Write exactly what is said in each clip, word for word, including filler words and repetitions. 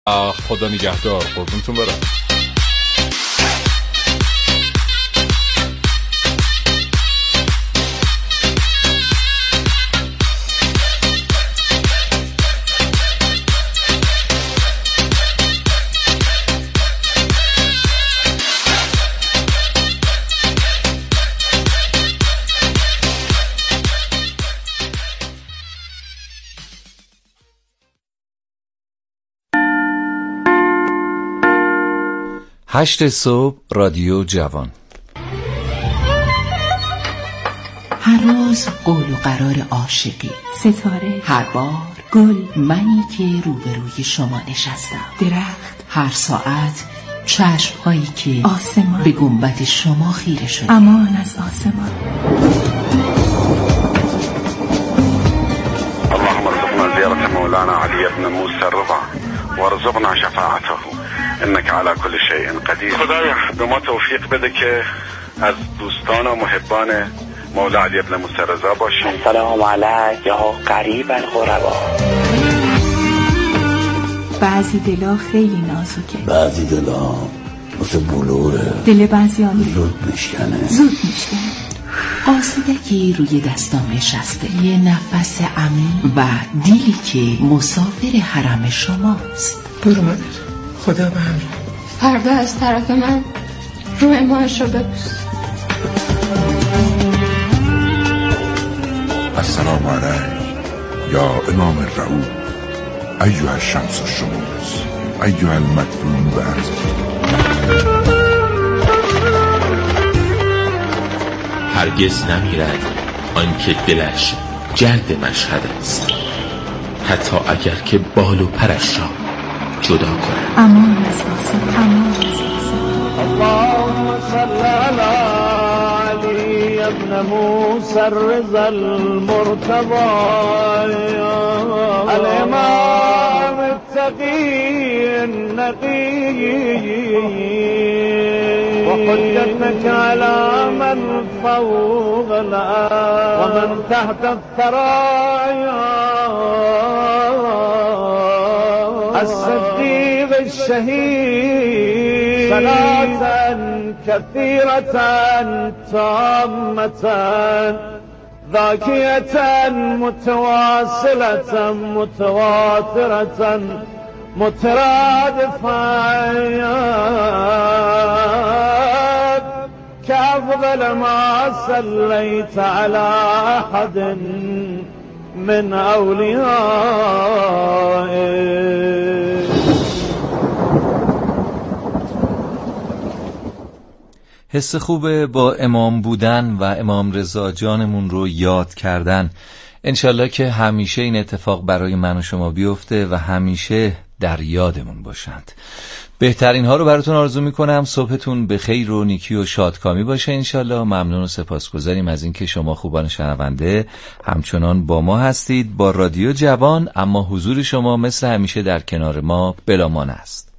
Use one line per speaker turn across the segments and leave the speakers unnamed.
خدا نگهدار. قربونتون برم.
هشت صبح رادیو جوان.
هر روز قول و قرار عاشقی،
ستاره،
هر بار گل، منی که روبروی شما نشستم،
درخت،
هر ساعت چشم هایی که
آسمان
به گنبد شما خیره شده.
امان از آسمان.
اللهم ارزقنا زيارة مولانا علي بن موسى الرضا وارزقنا شفاعته انك على كل شيء قدیر. خدایا به ما توفیق بده که از دوستان و محبان مولا علی بن موسی رضا باشیم.
السلام علیک یا قریب الغربا.
بعضی دلا خیلی نازکه،
بعضی دلا مثل بلوره،
دل بعضیانی
زود میشکنه
زود میشکنه.
آسودگی روی دستام نشسته، یه نفس عمیق و دیلی که مسافر حرم شماست.
برو مادر، خدا به همین.
پرده از طرف من رو امامش رو ببوس.
السلام علیک یا امام الرعوف ایها الشمس الشموس ایها المدفون بعد.
هرگز نمیرد آنکه دلش جلد مشهد است، حتی اگر که بال و پرش را جدا کند.
امان از آسمان، امان از آسمان.
اللهم صل علی علی ابن موسی الرضا المرتضی الامام التقی النقی وحجتك على من فوق الأرض ومن تحت الثرى الصديق الشهيد صلاة كثيرة تامة ذاكية متواصلة متواترة مترادفة كأفضل ما صليت على أحد من أوليائه.
حس خوبه با امام بودن و امام رضا جانمون رو یاد کردن. انشالله که همیشه این اتفاق برای من و شما بیفته و همیشه در یادمون باشند. بهترین ها رو براتون آرزو میکنم. صبحتون به خیر و نیکی و شادکامی باشه انشالله. ممنون و سپاسگزاریم از اینکه شما خوبان شنونده همچنان با ما هستید با رادیو جوان، اما حضور شما مثل همیشه در کنار ما بلامانع است.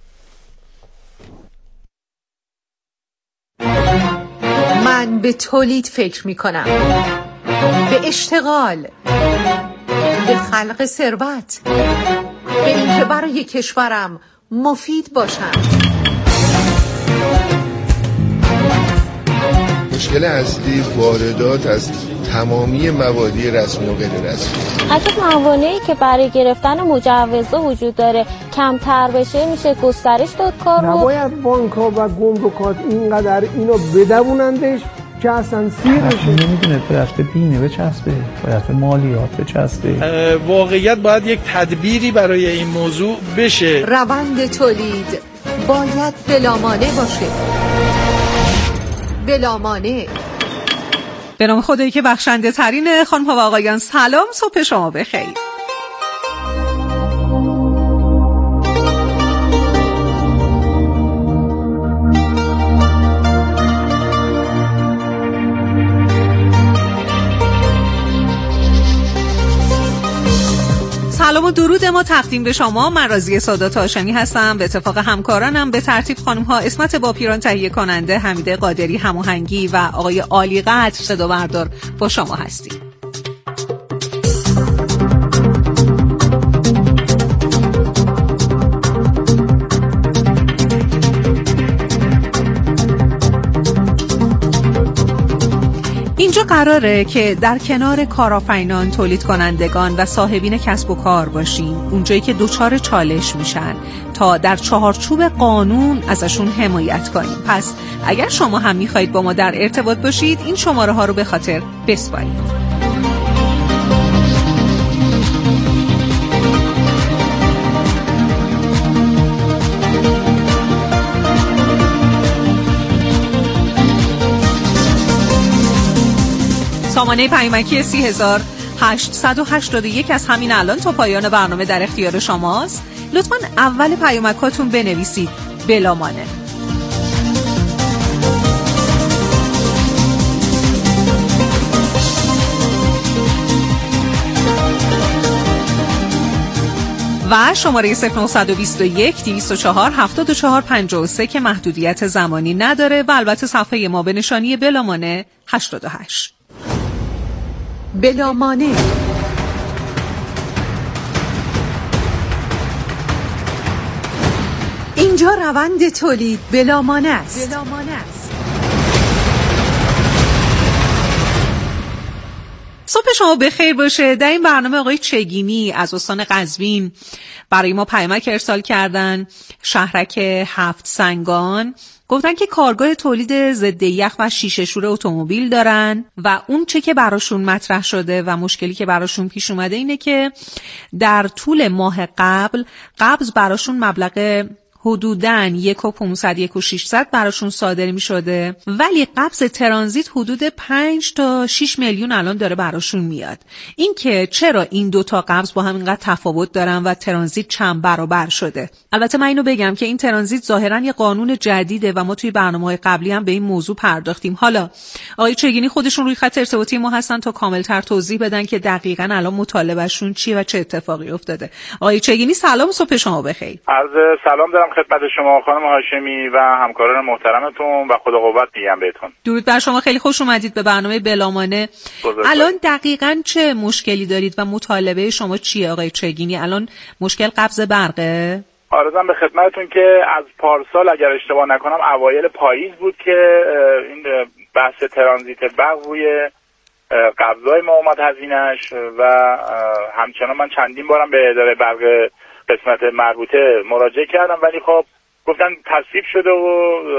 من به تولید فکر میکنم، به اشتغال، به خلق ثروت، به اینکه برای کشورم مفید باشم.
مشکل اصلی واردات از تمامی موادی رسمی و غیر رسمی.
اگه موانعی که برای گرفتن مجوزها وجود داره کمتر بشه میشه گسترش داد کار رو.
نباید بانک‌ها و گمرکات اینقدر اینو بدوونندش که اصلا سیر بشه.
نمیدونه طرف بینه بچسبه، طرف مالیات بچسبه.
واقعیت باید یک تدبیری برای این موضوع بشه.
روند تولید باید بلامانع باشه. بلامانع.
به نام خدایی که بخشنده ترینه. خانم ها و آقایان سلام، صبح شما بخیر. سلام و درود ما تقدیم به شما. من راضیه سادات هاشمی هستم. به اتفاق همکارانم به ترتیب خانم ها اسمت باپیران تهیه کننده، حمیده قادری هماهنگی و آقای عالی قدر صدا بردار با شما هستیم. قراره که در کنار کارآفرینان، تولید کنندگان و صاحبین کسب و کار باشیم، اونجایی که دوچار چالش میشن، تا در چهارچوب قانون ازشون حمایت کنیم. پس اگر شما هم میخواید با ما در ارتباط باشید، این شماره ها رو به خاطر بسپارید. سامانه پیامکی سی هزار هشتصد و هشتاد و یک از همین الان تا پایان برنامه در اختیار شماست. لطفاً اول پیامکاتون بنویسید بلامانه. و شماره صفر نه دو یک دویست و چهار هفتاد و چهار پنجاه و سه که محدودیت زمانی نداره و البته صفحه ما به نشانی بلامانه هشتاد و هشت.
بلامانه. اینجا روند تولید بلامانه است. بلامانه است.
صبح شما بخیر باشه. در این برنامه آقای چگینی از استان قزوین برای ما پیامک ارسال کردن. شهرک هفت سنگان گفتن که کارگاه تولید ضد یخ و شیشه شور اتومبیل دارن و اون چه که براشون مطرح شده و مشکلی که براشون پیش اومده اینه که در طول ماه قبل قبض براشون مبلغ حدوداً یک و پونصد یک و ششصد براشون صادر می شده، ولی قبض ترانزیت حدود پنج تا شش میلیون الان داره براشون میاد. این که چرا این دوتا قبض با هم اینقدر تفاوت دارن و ترانزیت چند برابر شده. البته من اینو بگم که این ترانزیت ظاهراً یه قانون جدیده و ما توی برنامه‌های قبلی هم به این موضوع پرداختیم. حالا آقای چگینی خودشون روی خط ارتباطی ما هستن تا کاملتر توضیح بدن که دقیقاً الان مطالبهشون چیه و چه اتفاقی افتاده. آقای چگینی سلام، صبح شما بخیر.
عرض سلام دارم خدمت شما خانم هاشمی و همکاران محترمتون و خدا قوت میگم بهتون.
درود بر شما، خیلی خوش اومدید به برنامه بلامانه. الان دقیقاً چه مشکلی دارید و مطالبه شما چیه آقای چگینی؟ الان مشکل قبض برقه؟
عرضم به خدمتتون که از پارسال اگر اشتباه نکنم اوایل پاییز بود که این بحث ترانزیت برق روی قبضای ما اومد هزینه‌اش و همچنان من چندین بارم به اداره برق قسمت مربوطه مراجعه کردم، ولی خب گفتن تصویب شده و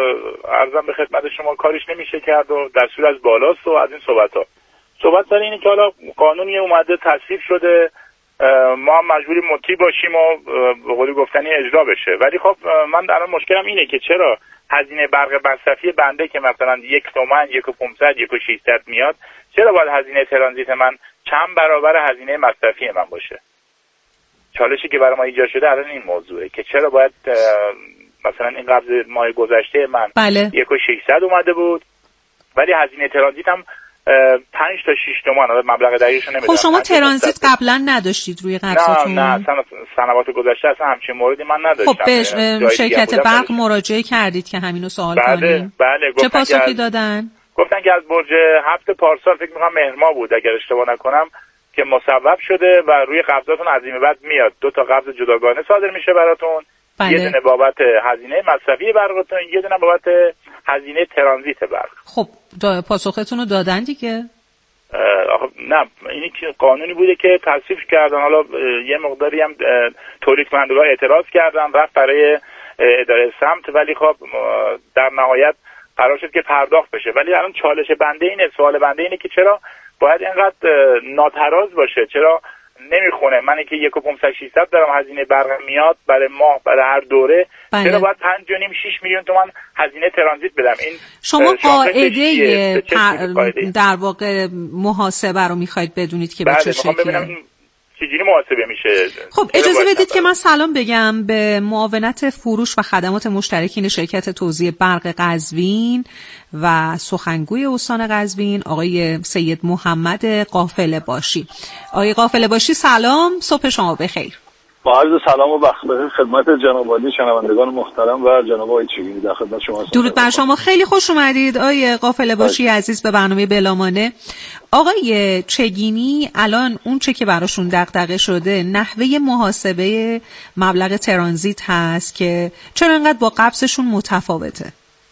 عرضم به خدمت شما کارش نمیشه کرد و دستور از بالاست و از این صحبت ها. صحبت سر اینه که حالا قانونی اومده تصویب شده، ما هم مجبوریم مطیع باشیم و به قولی گفتنی اجرا بشه، ولی خب من الان مشکلم اینه که چرا هزینه برق مصرفی بنده که مثلا یک تومن، یک و پونصد، یک و ششصد میاد، چرا باید هزینه ترانزیت من چند برابر هزینه مصرفی من باشه؟ چالشی که برای ما ایجاد شده الان این موضوعه که چرا باید مثلا این قبض ماه گذشته من
بله.
یک و ششصد اومده بود ولی هزینه ترانزیت هم پنج تا شش تومان، مبلغ دقیقش نمیدونم.
خب شما ترانزیت قبلا نداشتید روی قبضتون؟
نه نه سنوات گذشته اصلا همچین موردی من نداشتم.
خب به شرکت برق مراجعه کردید که همینو سوال
بله
کنیم؟
بله.
چه پاسخی دادن؟
گفتن که از برج هفت پارسال فکر می‌کنم مهر ماه بود اگر اشتباه نکنم که مصوب شده و روی قبضاتون از این بعد میاد دو تا قبض جداگانه صادر میشه براتون. بله. یه دونه بابت هزینه مصرفی برقتون، یه دونه بابت هزینه ترانزیت برق.
خب پاسختون رو دادن دیگه؟
نه اینی که قانونی بوده که تصویب کردن، حالا یه مقداری هم تولید کنندگان اعتراض کردن رفت برای اداره سمت، ولی خب در نهایت قرار شد که پرداخت بشه. ولی الان چالش بنده اینه، سوال بنده اینه که چرا باید اینقدر ناتراز باشه؟ چرا نمیخونه منی که یک و پونصد ششصد دارم هزینه برق میاد برای ماه برای هر دوره، بله. چرا باید پنج و نیم شش میلیون تومان هزینه ترانزیت بدم؟ این
شما قاعده پر... در واقع محاسبه رو میخواید بدونید که
بله.
به چه شکلی
چجوری محاسبه میشه؟
خب اجازه بدید که من سلام بگم به معاونت فروش و خدمات مشترکین شرکت توزیع برق قزوین و سخنگوی استان قزوین آقای سید محمد قافله باشی. آقای قافله باشی سلام، صبح شما بخیر.
با عرض سلام و وقت بخیر خدمت جناب عالی شنوندگان محترم و جناب آقای چگینی در خدمت شما هستم.
درود بر شما، خیلی خوش اومدید آقای قافله باشی عزیز به برنامه بلامانه. آقای چگینی الان اون چه که براشون دغدغه شده نحوه محاسبه مبلغ ترانزیت هست که چرا انقدر با قبضشون متفاوته؟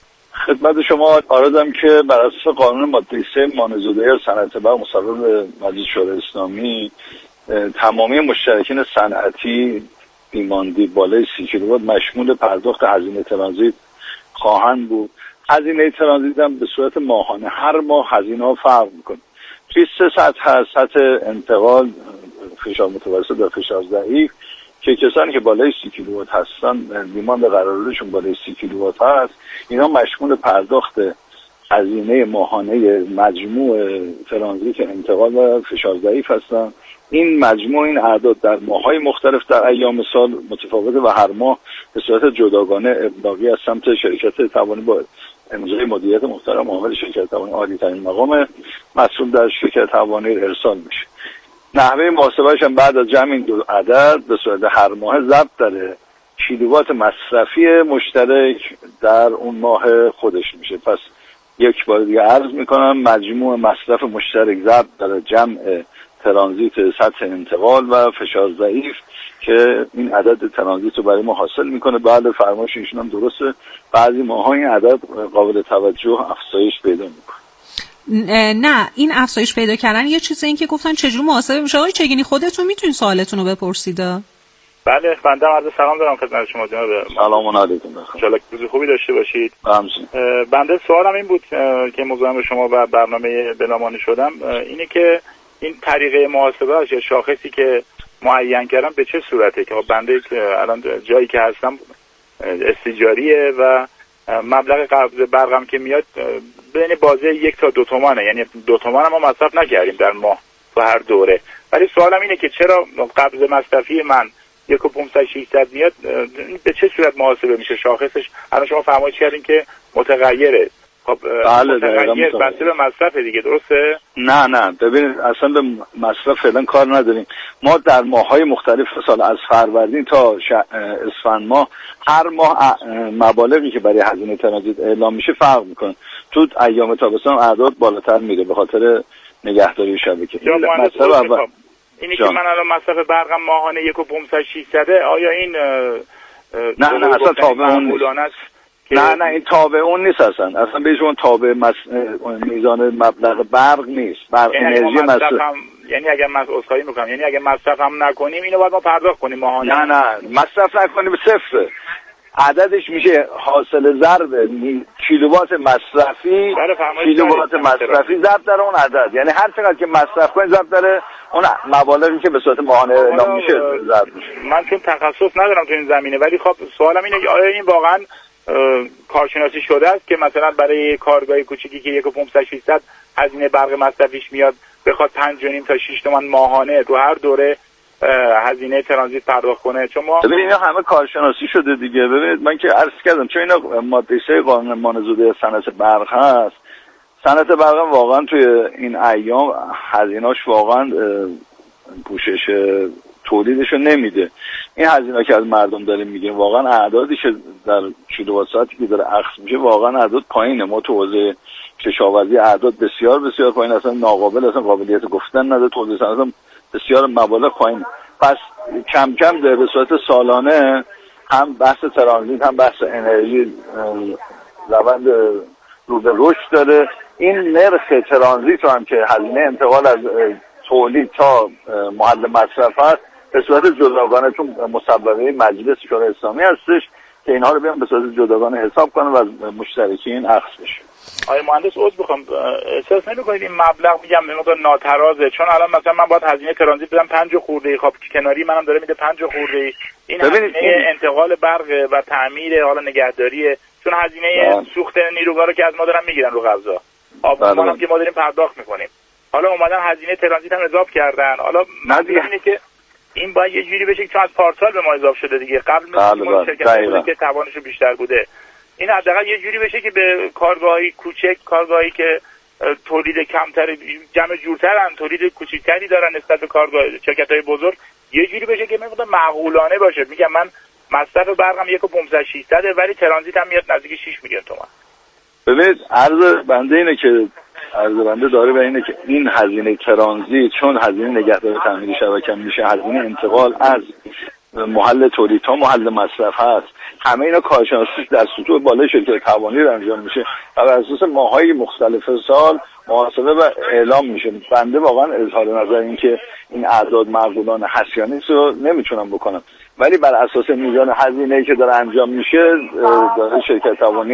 خدمت شما عرضم که بر اساس قانون ماده سه مانزوده صنعت برق مصوب به مجلس شورای اسلامی تمامی مشترکین صنعتی دیماندی بالای سی کیلووات مشمول پرداخت هزینه ترانزیت خواهند بود. هزینه ترانزیت هم به صورت ماهانه هر ماه هزینه ها فرق میکنه. توی سه سطح هست: سطح انتقال فشار متوسط و فشار ضعیف که کسانی که بالای سی کیلووات هستن دیماند قراردادشون بالای سی کیلووات هست، اینا مشمول پرداخت هزینه ماهانه مجموع ترانزیت انتقال و فشار ضعیف هستن. این مجموع این اعداد در ماه‌های مختلف در ایام سال متفاوته و هر ماه به صورت جداگانه ابلاغی از سمت شرکت توانی با امضای مدیریت محترم عامل شرکت توانی عالی ترین مقام مسئول در شرکت توانی ارسال میشه. نحوه محاسبه‌اش هم بعد از جمع این دو عدد به صورت هر ماه ضرب در کیلووات مصرفی مشترک در اون ماه خودش میشه. پس یک بار دیگه عرض میکنم مجموع مصرف مشترک ضرب در جمع ترانزیت سطح انتقال و فشار ضعیف که این عدد ترانزیت رو برای ما حاصل میکنه. بعد فرمایش ایشون هم درسته، بعضی ماها این عدد قابل توجه افزایش پیدا میکنه.
نه این افزایش پیدا کردن یه چیزه، این که گفتن چجوری محاسبه میشه. آقای چگینی خودتون میتونین سوالتون رو بپرسید؟
بله بنده عرض سلام دارم خدمت شما جناب.
سلام علیکم.
ان شاءالله روز خوبی داشته باشید.
ممنون.
بنده سوالم این بود که موضوع به شما و برنامه بنامانی شدم اینه که این طریقه محاسبه یا شاخصی که معین کردم به چه صورته که بنده الان جایی که هستم استیجاریه و مبلغ قبض برقم که میاد بین بازه یک تا دو تومانه، یعنی دو تومان هم ما مصرف نکردیم در ماه و هر دوره. ولی سوالم اینه که چرا قبض مصرفی من یک و پونصد ششصد میاد، به چه صورت محاسبه میشه شاخصش؟ الان شما فرمایش کردین که متغیره. خب متغیر بسته به مصرف دیگه، درسته؟
نه نه ببینید اصلا به مصرف فعلا کار نداریم. ما در ماه‌های مختلف سال از فروردین تا اسفند ماه هر ماه مبالغی که برای هزینه ترانزیت اعلام میشه فرق میکنه. تو ایام تابستان اعداد بالاتر میره به خاطر نگهداری شبکه.
این مصرف اول اینی که من الان مصرف برقم ماهانه یک و پونصد ششصد، آیا این
نه نه اصلا تابع اون نیست. نه نه این تابع اون نیست اصلا. اصلا به شما تابع مس... میزان مبلغ برق نیست. برق
یعنی
انرژی مصرف هم...
یعنی اگر من عذرخواهی میکنم، یعنی اگر مصرف هم نکنیم اینو باید ما پرداخت کنیم ماهانه؟
نه نه مصرف نکنیم صفر. عددش میشه حاصل ضرب کیلووات مصرفی کیلووات مصرفی ضرب در اون عدد. یعنی هر چقدر که مصرف کنید ضرب در اون مبالغی که به صورت ماهانه اعلام میشه ضرب میشه.
من چون تخصص ندارم تو این زمینه، ولی خب سوالم اینه که آیا این واقعا کارشناسی شده است که مثلا برای کارگاه کوچیکی که یک و پونصد ششصد هزینه برق مصرفیش میاد بخواد پنج و نیم تا شش تومن ماهانه تو هر دوره هزینه ترانزیت پرداخت کنه؟ چون ما
ببینید اینا همه کارشناسی شده دیگه. ببینید من که عرض کردم چون اینا ماده سه قانون مانزوده صنعت برق هست. صنعت برق واقعا توی این ایام هزینه‌اش واقعا پوشش تولیدشو نمیده. این هزینه که از مردم داریم میگیم واقعا اعدادی که در کیلووات ساعتی که داره اخذ میشه واقعا اعداد پایینه. ما تو حوزه کشاورزی اعداد بسیار بسیار پایین، اصلا ناقابل اصلا قابلیت گفتن نداره. توضیح اصلا بسیار مبالغ پایین. پس کم کم به صورت سالانه هم بحث ترانزیت هم بحث انرژی روند رو به رشد داره. این نرخ ترانزیت رو هم که هزینه انتقال از تولید تا محل مصرف هست به صورت جداگانه چون مسبقه مجلس شورای اسلامی هستش که اینها رو بیان به صورت جداگانه حساب کنن و از مشترکین اخذ بشه.
آقای مهندس عذر بخوام، احساس نمی‌کنید این مبلغ میگم مقدار ناترازه؟ چون الان مثلا من باید هزینه ترانزیت بدم پنج خورده، خب کناری منم داره میده پنج خورده. این هزینه این... انتقال برق و تعمیر حالا نگهداری، چون هزینه بله. سوخت نیروگاه رو که از ما دارن میگیرن رو قبضا، آبمان هم که ما داریم پرداخت میکنیم. حالا اومدن هزینه ترانزیت هم اضافه کردن. حالا اینه که این باید یه جوری بشه که از پارسال به ما اضافه شده دیگه. قبل مثلا شرکت که توانشو بیشتر بوده، این حداقل یه جوری بشه که به کارگاهی کوچک، کارگاهی که تولید کمتر جمع جورترن، تولید کوچیکتری دارن نسبت به کارگاه شرکت‌های بزرگ، یه جوری بشه که مقدار معقولانه باشه. میگم من مصرف برقم یک و پانصد ششصد ولی ترانزیت هم میاد نزدیک شش میلیون تومان.
ببینید عرض بنده اینه که عرض بنده داره به اینه که این هزینه ترانزیت چون هزینه نگهداری تعمیری شبکه میشه، هزینه انتقال از محل تولید تا محل مصرف هست، همه اینا کارشناسی در سطوح بالای شرکت توانی رو انجام میشه و بر اساس ماهای مختلف سال محاسبه و اعلام میشه. بنده واقعا اظهار نظر این که این اعداد معقولان هست یا نیست رو نمیتونم بکنم، ولی بر اساس میزان هزینه‌ای که داره انجام میشه داره شرکت توانی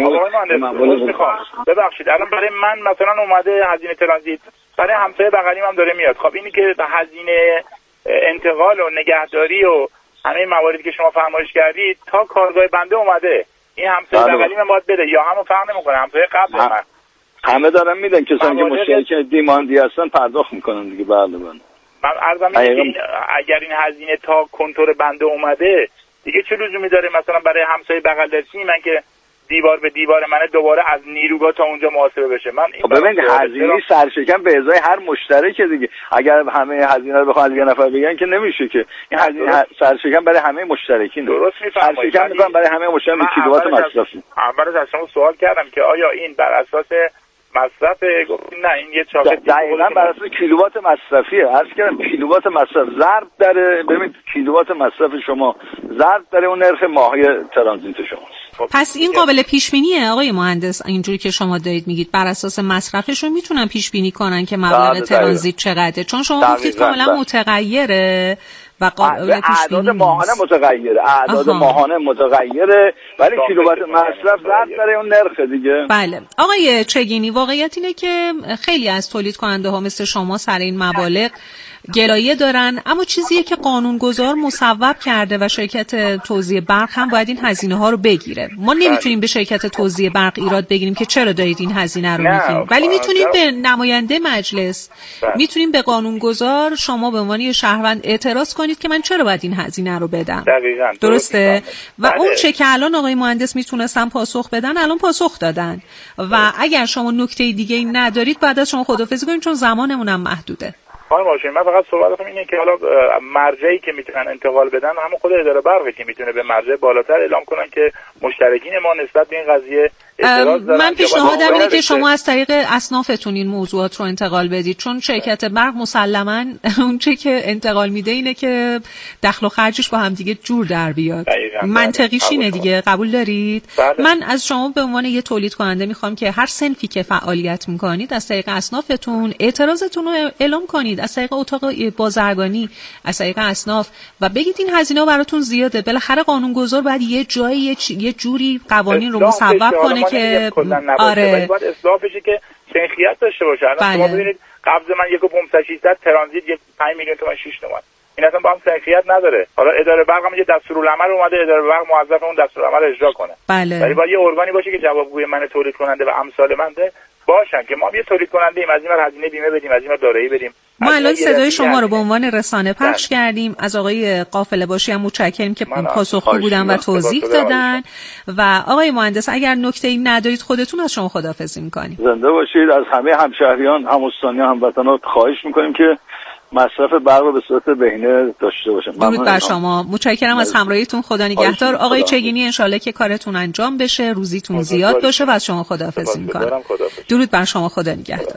میخوام. ببخشید الان برای من مثلا اومده هزینه ترانزیت، برای همسایه بغلیم هم داره میاد. خب اینی که هزینه انتقال و نگهداری و همه مواردی که شما فرمایش کردید تا کارگاه بنده اومده، این همسایه بغلیم هم باید بده یا همون فرق نمیکنه همسایه قبل من؟
همه دارن میدن، کسانی که مشترک دیماندی هستن پرداخت میکنن دیگه. بله بله.
من عرضم اینه که اگر این هزینه تا کنتور بنده اومده دیگه چه لزومی داره مثلا برای همسایه بغل دستی من که دیوار به دیوار منه دوباره از نیروگاه تا اونجا محاسبه بشه؟ من این
ببینید هزینه سرشکن به ازای هر مشترک دیگه، اگر همه هزینه رو بخوام از یه نفر بگن که نمیشه که. این هزینه سرشکن برای همه مشترکین درست میفرمایید، سرشکن میکنن برای همه مشترکین کیلووات مصرفی.
اول از شما سوال کردم که آیا این بر اساس مصرف، گفتین نه این یه چاقه
دقیقاً بر اساس کیلووات مصرفیه. عرض کردم کیلووات مصرف ضرب در ببین کیلووات مصرف شما ضرب در اون نرخ ماهی ترانزیت شماست.
پس این قابل پیش بینیه آقای مهندس؟ اینجوری که شما دارید میگید بر اساس مصرفشون میتونن پیش بینی کنن که مبلغ ترانزیت چقدره، چون شما گفتید کاملا متغیره و قابل پیش بینی
اعداد ماهانه متغیره، اعداد ماهانه متغیره ولی کیلووات مصرف ضرب در اون نرخ دیگه.
بله آقای چگینی، واقعیت اینه که خیلی از تولید کننده ها مثل شما سر این مبالغ گلایه دارن، اما چیزیه که قانونگذار مصوب کرده و شرکت توزیع برق هم باید این هزینه ها رو بگیره. ما نمیتونیم به شرکت توزیع برق ایراد بگیریم که چرا دارید این هزینه رو میگیرید، ولی میتونیم به نماینده مجلس، میتونیم به قانونگذار شما به عنوان شهروند اعتراض کنید که من چرا باید این هزینه رو بدم.
دقیقاً
درسته؟ و بله. اون چه که الان آقای مهندس میتونستن پاسخ بدن الان پاسخ دادن و اگر شما نکته دیگه ای ندارید بعد از شما خداحافظی کنید چون زمانمون هم محدوده.
خانم باشین من فقط صحبتم اینه که حالا مرجعی که میتونن انتقال بدن همون خود اداره برقی که میتونه به مرجع بالاتر اعلام کنن که مشترکین ما نسبت به این قضیه اعتراض دارن.
من پیشنهادم اینه که شما از طریق اصنافتون این موضوعات رو انتقال بدید، چون شرکت برق مسلماً اون چه که انتقال میده اینه که دخل و خرجش با هم دیگه جور در بیاد. منطقیش اینه دیگه، قبول دارید؟ بله. من از شما به عنوان یه تولید کننده میخوام که هر صنفی که فعالیت میکنید از طریق اصنافتون اعتراضتون رو اعلام کنید، از طریق اتاق بازرگانی، از طریق اصناف، و بگید این هزینه براتون زیاده. بالاخره قانونگذار باید یه جایی یه, یه جوری قوانین رو مصوب کنه که
آره باید اصلاح بشه که سنخیت داشته باشه. الان بله. شما ببینید قبض من یک و پانصد ششصد ترانزیت یک پنج میلیون تومان شش تومان، این اصلا با هم سنخیت نداره. حالا اداره برق هم یه دستورالعمل اومده، اداره برق موظف اون دستورالعمل اجرا کنه.
بله.
ولی باید یه ارگانی باشه که جوابگوی من تولید کننده و امثال من باشن که ما یه تولید کننده ایم، از این ور هزینه بیمه بدیم، از این ور دارایی بدیم.
ما الان صدای شما رو به عنوان رسانه پخش کردیم. از آقای قافله باشی هم متشکرم که پاسخگو بودن و توضیح دادن. و آقای مهندس اگر نکته‌ای ندارید خودتون از شما خداحافظی می‌کنیم.
زنده باشید. از همه همشهریان، هم‌استانیان، هموطنان خواهش می‌کنیم که مصرف برق رو به صورت بهینه داشته باشن.
درود بر شما. متشکرم از همراهیتون. خدا نگهدار. آقای چگینی انشالله که کارتون انجام بشه، روزیتون زیاد باشه و از شما خداحافظی می‌کنم. درود بر شما. خدا نگهدار.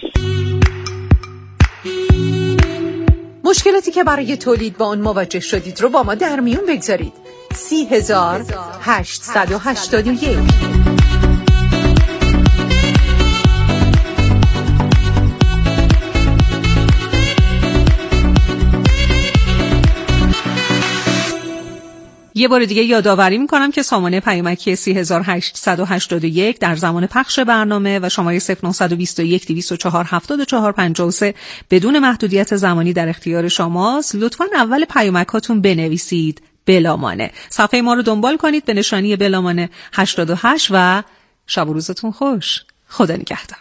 مشکلاتی که برای تولید با آن مواجه شدید رو با ما در میون بگذارید. سی هزار هشتصد و هشتاد و یک
یه بار دیگه یادآوری میکنم که سامانه پیامکی سه هزار هشتصد و هشتاد و یک در زمان پخش برنامه و شماره صفر نه دو یک دویست و چهار هفتاد و چهار پنجاه و سه بدون محدودیت زمانی در اختیار شماست. لطفاً اول پیامکاتون بنویسید بلامانه. صفحه ما رو دنبال کنید به نشانی بلامانه هشتاد و هشت و شب و روزتون خوش. خدا نگهدار.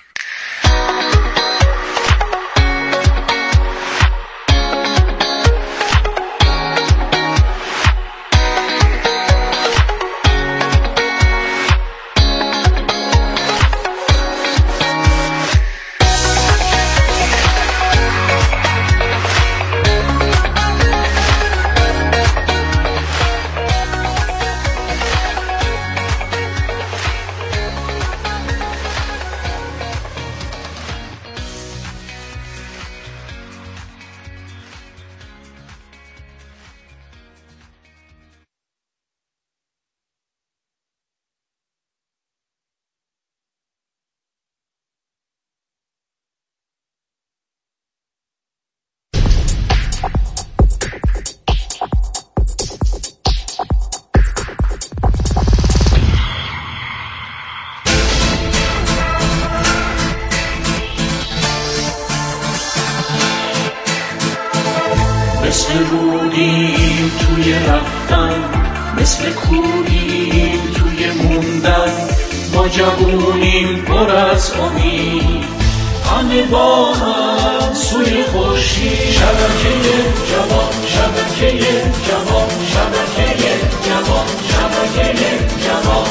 بودیم توی رفتن، مثل کوهیم توی موندن. ما جوونیم پر از امید، همه با هم سوی خورشید. شبکه جوان، شبکه جوان، شبکه جوان، شبکه جوان.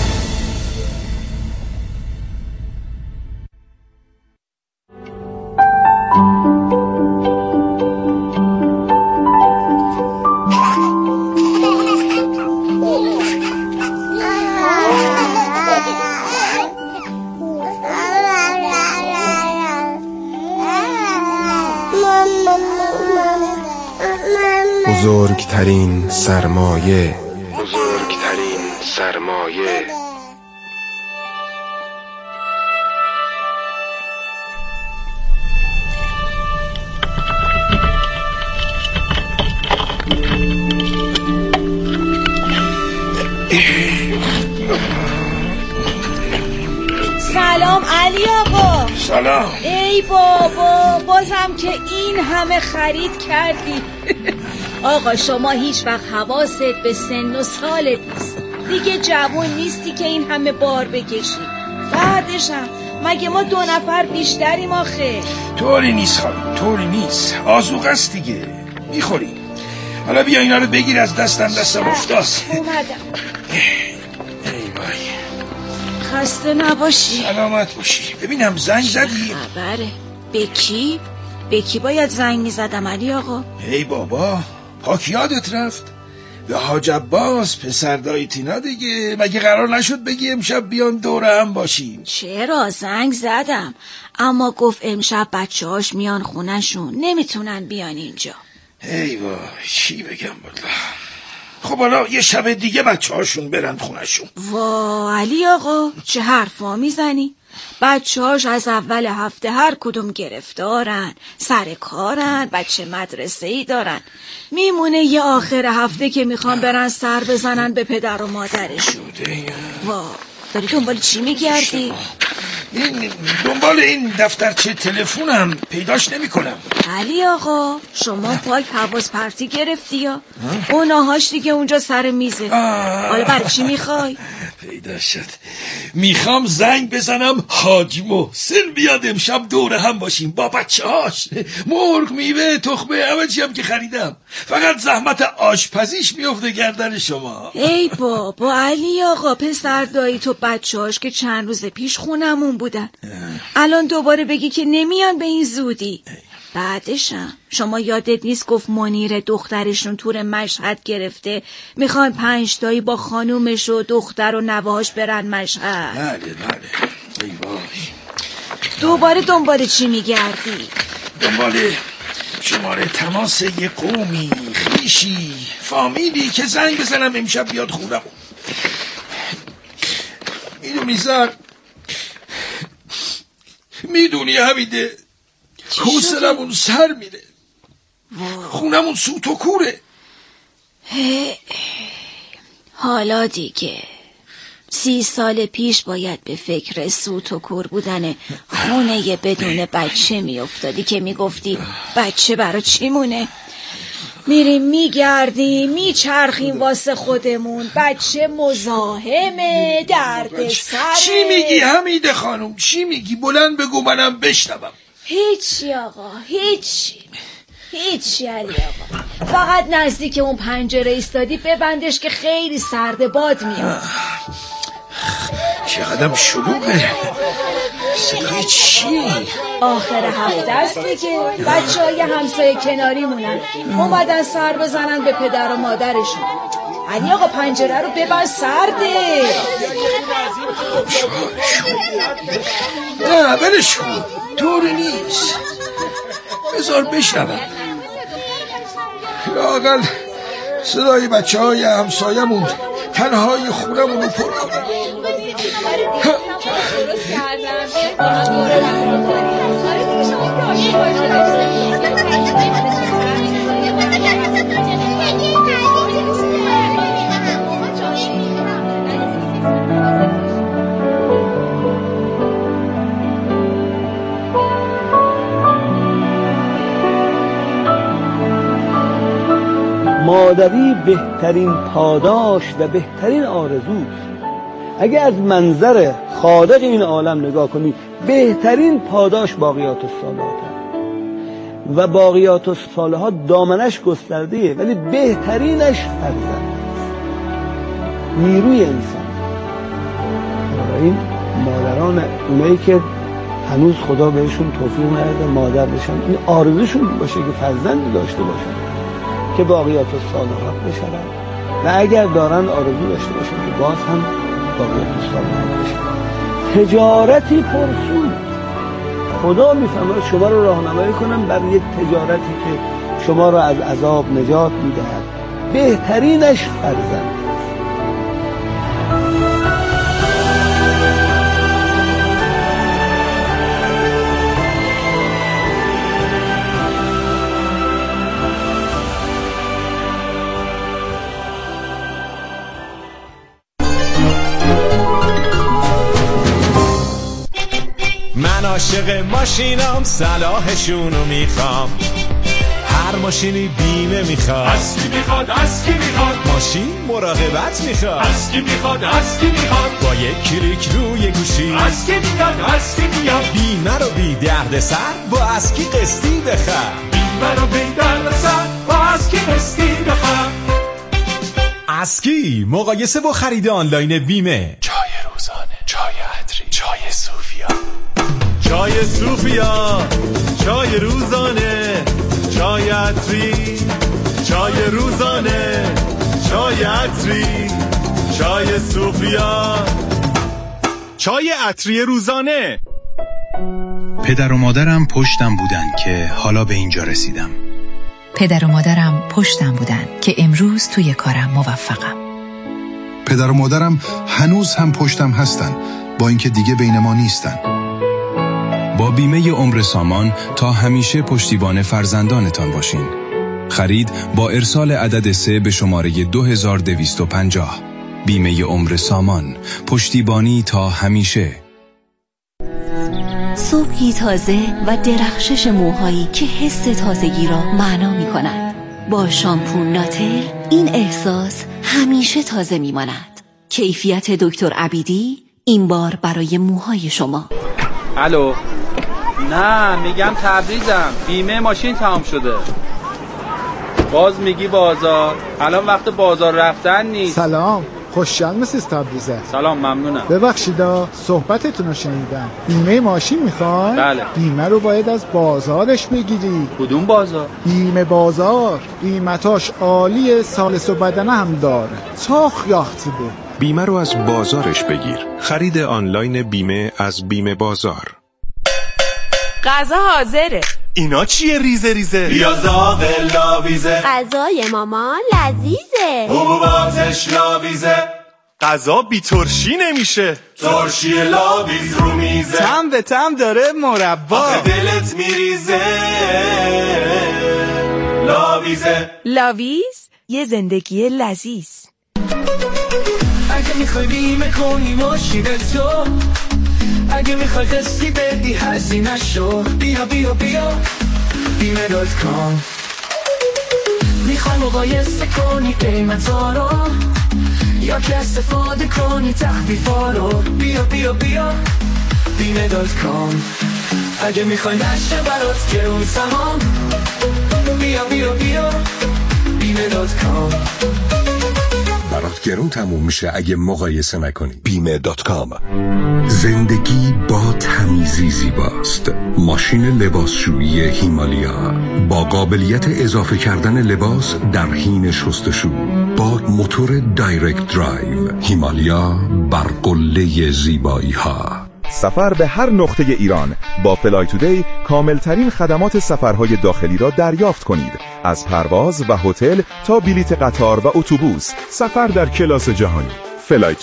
بزرگترین سرمایه، بزرگترین سرمایه.
سلام علی آقا.
سلام.
ای بابا، بازم که این همه خرید کردی. آقا شما هیچ وقت حواست به سن و سالت نیست، دیگه جوان نیستی که این همه بار بکشی. بعدشم مگه ما دو نفر بیشتریم آخه؟
طوری نیست خانم، طوری نیست. آذوقه است دیگه، میخوریم. حالا بیا اینا رو بگیر از دستم، دستم افتاد.
اومدم.
ای وای.
خسته نباشی.
سلامت باشی. ببینم زنگ زدی؟
خبره؟ به کی؟ به کی باید زنگ میزدم علی آقا؟
ای بابا، پاک یادت رفت؟ به حاج عباس پسر دایی تینا دیگه. مگه قرار نشد بگی امشب بیان دوره هم باشیم؟
چرا؟ زنگ زدم، اما گفت امشب بچه هاش میان خونشون، نمیتونن بیان اینجا.
ای وای، چی بگم والله. خب حالا یه شب دیگه بچه هاشون برن خونشون.
وا علی آقا، چه حرفا میزنی؟ بچه هاش از اول هفته هر کدوم گرفتارن، سر کارن، بچه مدرسه ای دارن. میمونه یه آخر هفته که میخوان برن سر بزنن به پدر و مادرشون. وا داری دنبال چی میگردی؟
این دنبال این دفترچه تلفنم پیداش نمی کنم.
علی آقا شما پاک حواس پرتی گرفتی یا؟ اوناهاش دیگه اونجا سر میزه. حالا برای چی میخوای؟
پیدا شد. میخوام زنگ بزنم حاج محسن بیاد امشب دوره هم باشیم با بچه هاش. مرغ، میوه، تخمه، همه چی هم که خریدم. فقط زحمت آشپزیش میفته گردن شما.
ای بابا علی آقا، پسر دایی تو بچه هاش که چند روز پیش خونمون بودن، الان دوباره بگی که نمیان به این زودی. بعدشم شما یادت نیست گفت منیر دخترشون تور مشهد گرفته، میخوان پنج تایی با خانومش و دختر و نوهاش برن مشهد.
بله بله. ای وای.
دوباره دنبال چی میگردی؟
دنبال شماره تماس یه قومی، خیشی، فامیلی که زنگ بزنم امشب بیاد خونم. میدونی زن، میدونی حمیده، حوصلمون سر میره. خونمون سوت و کوره.
حالا دیگه سی سال پیش باید به فکر سوت و کور بودن خونه یه بدون بچه میافتادی که میگفتی بچه برا چی مونه؟ میریم میگردیم میچرخیم واسه خودمون، بچه مزاحمه، درد سره.
چی میگی حمیده خانم؟ چی میگی؟ بلند بگو منم بشنوم.
هیچی آقا، هیچی هیچی علی آقا، فقط نزدیک اون پنجره ایستادی ببندش که خیلی سرد باد میاد.
چقدرم شلوغه. صدای چی؟
آخر هفته است دیگه، بچه های همسایه کناری مونن، اومدن سر بزنن به پدر و مادرشون. علی آقا پنجره رو ببند، سرده.
نه بلش کن، طوری نیست. بذار بشنوم. لااقل صدای بچه های همسایمون تنهای خونمون رو پر کنم.
مادری بهترین پاداش و بهترین آرزوست. اگه از منظر خالق این عالم نگاه کنی، بهترین پاداش باقیات الصالحات و باقیات الصالحات دامنش گسترده‌ایه، ولی بهترینش فرزند، نیروی انسان. این مادران، اونایی که هنوز خدا بهشون توفیق نداده مادر بشن، این آرزوشون باشه که فرزند داشته باشن که باقیات الصالحات بشن، و اگر دارن آرزو داشته باشن که باز هم باقیات الصالحات بشن. تجارتی پرسود. خدا میفهمه شما رو راهنمایی کنم بر یک تجارتی که شما رو از عذاب نجات میدهد. بهترینش فرزند.
من عاشق ماشینام، صلاحشونو میخوام. هر ماشینی بیمه میخواد.
از کی میخواد؟ از کی میخواد؟
ماشین مراقبت میخواد.
از کی میخواد؟ از کی میخواد؟
با یک کلیک روی گوشی.
از کی میاد؟ از کی میاد؟
بیمه رو بی درد سر با از کی قسطی بخر.
بیمه رو بی درد سر با از کی قسطی بخر.
از کی مقایسه با خرید آنلاین بیمه.
چای روزانه، چای عطری، چای صوفیا.
چای صوفیا، چای روزانه، چای عطری، چای روزانه، چای عطری، چای صوفیا، چای عطری روزانه.
پدر و مادرم پشتم بودن که حالا به اینجا رسیدم.
پدر و مادرم پشتم بودن که امروز توی کارم موفقم.
پدر و مادرم هنوز هم پشتم هستن، با اینکه دیگه بین ما نیستن.
با بیمه عمر سامان تا همیشه پشتیبان فرزندانتان باشین. خرید با ارسال عدد سه به شماره دو هزار و دویست و پنجاه. بیمه عمر سامان، پشتیبانی تا همیشه.
صبحی تازه و درخشش موهایی که حس تازگی را معنا می کند. با شامپو ناتل این احساس همیشه تازه می ماند. کیفیت دکتر عبیدی این بار برای موهای شما.
الو، نه میگم تبریزم، بیمه ماشین تمام شده. باز میگی بازار، الان وقت بازار رفتن نیست.
سلام، خوشحال مسیس تبریزه.
سلام، ممنونم.
ببخشیدا صحبتتون رو شنیدم. بیمه ماشین میخوای؟
بله.
بیمه رو باید از بازارش بگیری.
کدوم بازار؟
بیمه بازار، قیمتاش عالیه، سالس و بدنه هم داره. چاخ یاختی بود.
بیمه رو از بازارش بگیر. خرید آنلاین بیمه از بیمه بازار.
غذا حاضره.
اینا چیه ریزه ریزه؟
بیا زاغ لاویزه.
غذای مامان لذیذه.
حبوباتش لاویزه.
غذا بی ترشی نمیشه.
ترشی لاویز رو میزه.
تم به تم داره مربا.
آخه دلت میریزه. لاویزه.
لاویز یه زندگی لذیذ.
اگه میخوای بیمه کنی ماشین تو، اگه میخوای قسطی بدی هزینه شو، بیا بیا بیا بیمه دات کام. میخوای مقایسه کنی قیمتا رو، یا که استفاده کنی تخفیفا رو، بیا بیا بیا بیمه دات کام. اگه میخوای نشه برات گرون تمام، بیا بیا بیا بیمه دات کام.
برات گرون تموم میشه اگه مقایسه نکنی. بیمه دات کام. زندگی با تمیزی زیباست. ماشین لباسشویی هیمالیا با قابلیت اضافه کردن لباس در حین شستشو، با موتور دایرکت درایو. هیمالیا بر قله زیبایی ها.
سفر به هر نقطه ایران با فلای تودی کاملترین خدمات سفرهای داخلی را دریافت کنید. از پرواز و هتل تا بلیت قطار و اتوبوس، سفر در کلاس جهانی. فلای